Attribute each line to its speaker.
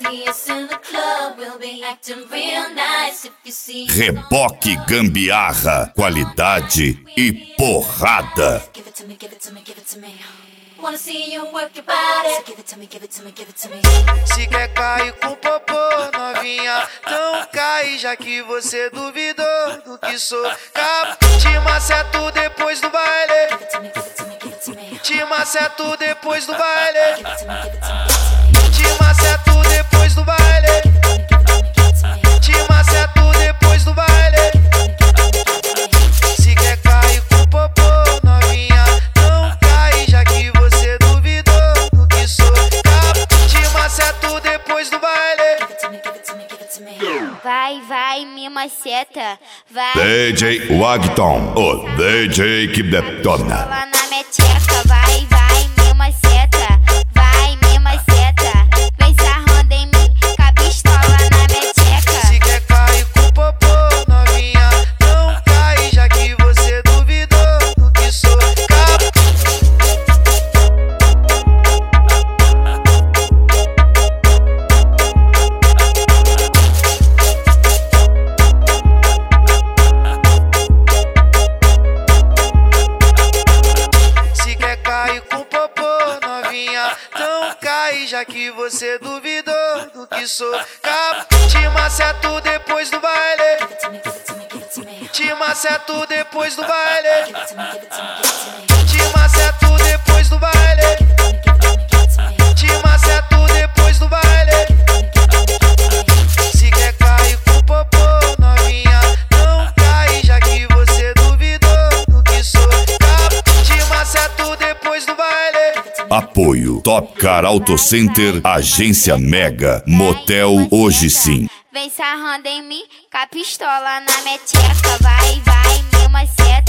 Speaker 1: Reboque Gambiarra, qualidade e porrada.
Speaker 2: Wanna see you work your body. So give it to me, give it to me, give it to me.
Speaker 3: Se quer cair com popô, novinha, então cai, já que você duvidou do que sou. Te maceto depois do baile.
Speaker 2: Give it to me, give it to me, give it to me.
Speaker 3: Te maceto depois do baile.
Speaker 2: Give it to me, give it to me, give it to me.
Speaker 3: Te maceto depois do baile. Te maceto depois do baile. Se quer cair com popô, novinha, não cai, já que você duvidou do que sou. Te maceto depois do baile.
Speaker 4: Vai, vai, me maceta, vai.
Speaker 1: DJ Wagton, o DJ que detona.
Speaker 4: Lá na meteca, vai, vai, me maceta, vai, me maceta. Vem sarrando em mim, com a pistola na meteca.
Speaker 3: Se quer cair com popô, novinha, não cai, já que você duvidou do que sou. Se quer cair com popô, novinha, não cai, já que você duvidou do que sou. Te maceto depois do baile. Te maceto depois do baile. Te maceto depois do baile. Te maceto depois do baile. Se quer cair com popô, novinha, não cai, já que você duvidou do que sou. Te maceto depois do baile.
Speaker 1: Apoio Top Car Auto Center, Agência Mega, Motel Hoje Sim.
Speaker 4: Vem sarrando em mim, com a pistola na meteca, vai, vai, me maceta.